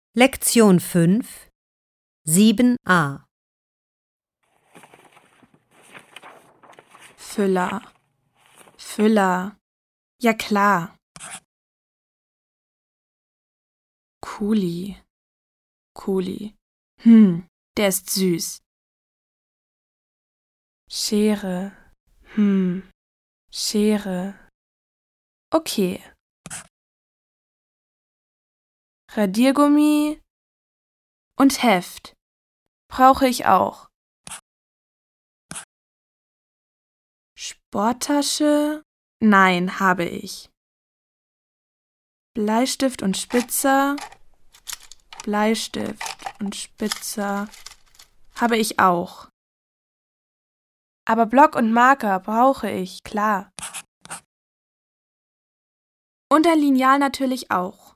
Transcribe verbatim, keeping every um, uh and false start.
Lektion fünf, sieben a. Füller, Füller, ja klar. Kuli, Kuli, hm, der ist süß. Schere, hm, Schere, okay. Radiergummi und Heft brauche ich auch. Sporttasche? Nein, habe ich. Bleistift und Spitzer? Bleistift und Spitzer habe ich auch. Aber Block und Marker brauche ich, klar. Und ein Lineal natürlich auch.